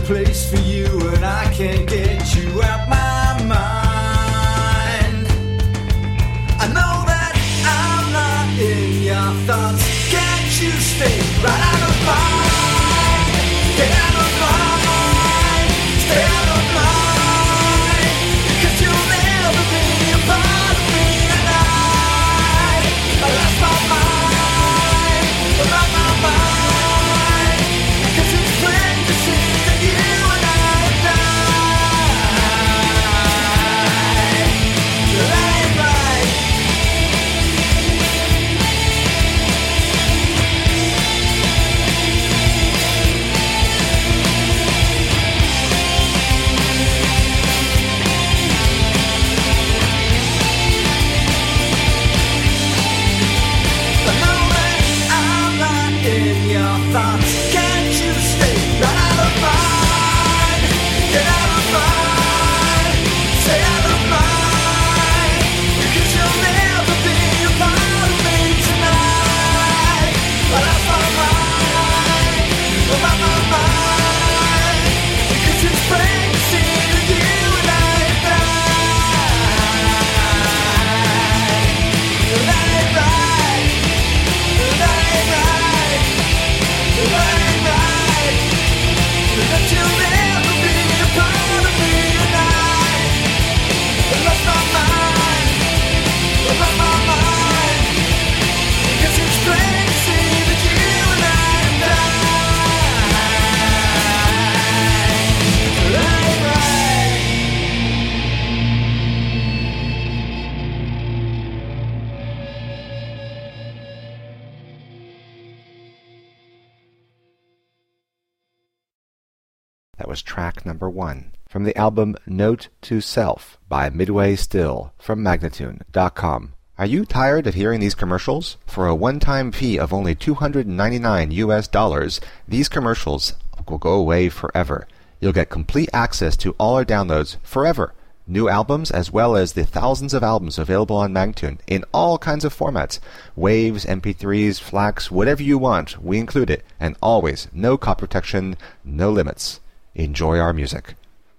place for you, and I can't get you out my mind. I know that I'm not in your thoughts. Can't you stay right out of mine? Get out of mine. Stay out of mine. 'Cause you'll never be a part of me, and I lost my mind. Lost my mind. 'Cause it's plain to see that you and I have died. That ain't right. I know that I'm not in your thoughts. Can't you stay right out of mine? Get out of mine. Stay out of mine. 'Cause you'll never be a part of me tonight. I lost my mind. Lost my mind. 'Cause it's plain to see that you and I have died. That ain't right. That ain't right. That ain't right. That you'll never be a part of me, and I lost my mind. Lost my mind. 'Cause it's plain to see that you and I have died. That ain't right. That was track number 1 from the album Note to Self by Midway Still from Magnatune.com. Are you tired of hearing these commercials? For a one-time fee of only $299, these commercials will go away forever. You'll get complete access to all our downloads forever. New albums as well as the thousands of albums available on Magnatune in all kinds of formats. Waves, MP3s, FLACs, whatever you want, we include it. And always, no copy protection, no limits. Enjoy our music.